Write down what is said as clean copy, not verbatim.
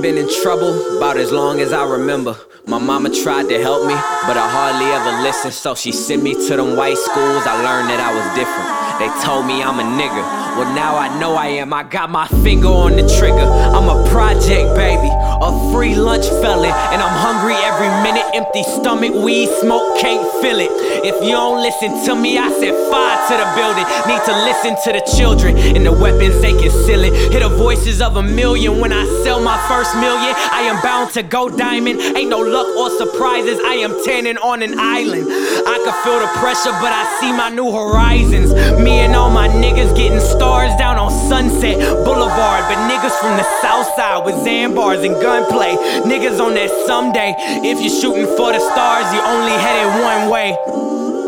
been in trouble about as long as I remember. My mama tried to help me, but I hardly ever listened. So she sent me to them white schools. I learned that I was different. They told me I'm a nigga. Well, now I know I am. I got my finger on the trigger. I'm a project baby, a free lunch felon, and I'm hungry every minute. Empty stomach, weed smoke, can't feel it. If you don't listen to me, I set fire to the building. Need to listen to the children and the weapons they conceal it. Hear the voices of a million when I sell my first million. I am bound to go diamond. Ain't no luck or surprises. I am tanning on an island. I can feel the pressure, but I see my new horizons. Me and all my niggas getting stars down on Sunset Boulevard. But niggas from the south side with Xanbars and gunplay. Niggas on that someday. If you're shooting for the stars, you only headed one way.